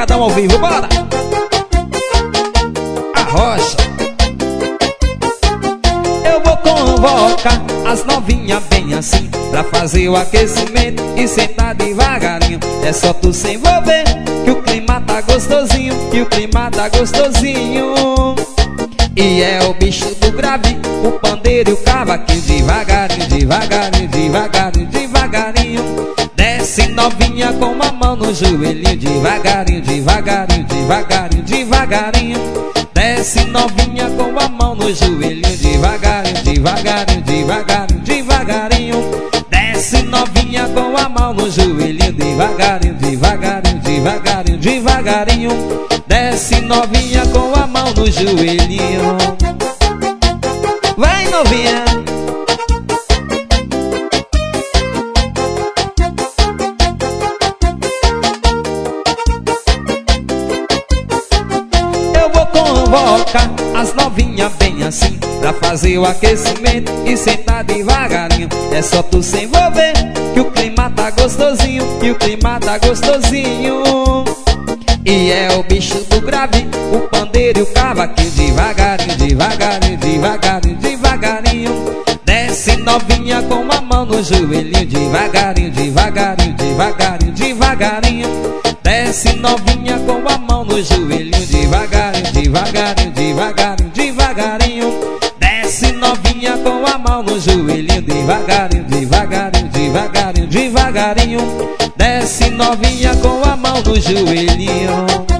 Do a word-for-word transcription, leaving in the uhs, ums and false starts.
Pancadão ao vivo, bora! Arrocha. Eu vou convocar as novinhas bem assim, pra fazer o aquecimento e sentar devagarinho. É só tu se envolver, que o clima tá gostosinho, que o clima tá gostosinho. E é o bicho do grave, o pandeiro e o cavaquinho. Devagarinho, devagarinho, devagarinho, devagarinho. Desce novinha com uma mão no joelhinho. Devagarinho, devagarinho, devagarinho, devagarinho. Desce novinha com a mão no joelhinho. Devagarinho, devagarinho, devagarinho, devagarinho. Desce novinha com a mão no joelhinho. Devagarinho, devagarinho, devagarinho, devagarinho. Desce novinha com a mão no joelhinho. Vai novinha. Eu vou convocar as novinhas bem assim, pra fazer o aquecimento e sentar devagarinho. É só tu se envolver, que o clima tá gostosinho, que o clima tá gostosinho. E é o bicho do grave, o pandeiro e o cavaquinho. Devagarinho, devagarinho, devagarinho, devagarinho. Desce novinha com a mão no joelhinho. Devagarinho, devagarinho, devagarinho, devagarinho. Desce novinha com a mão no joelhinho. Devagarinho, devagarinho, devagarinho, devagarinho. Desce novinha com a mão no joelhinho. Devagarinho, devagarinho, devagarinho, devagarinho. Desce novinha com a mão no joelhinho.